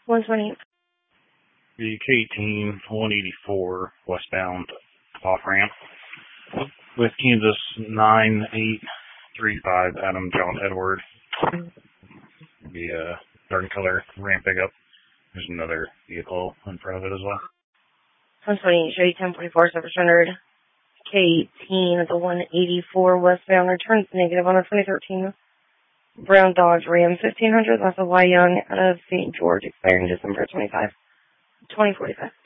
120. The K-18 184 westbound off ramp with Kansas 9835 Adam John Edward. The dark color ramp pickup. There's another vehicle in front of it as well. 120, show you 1044, 700. K-18 at the 184 westbound returns negative on a 2013 Brown Dodge Ram 1500. That's a Y Young out of St. George, expiring December 25, 2045.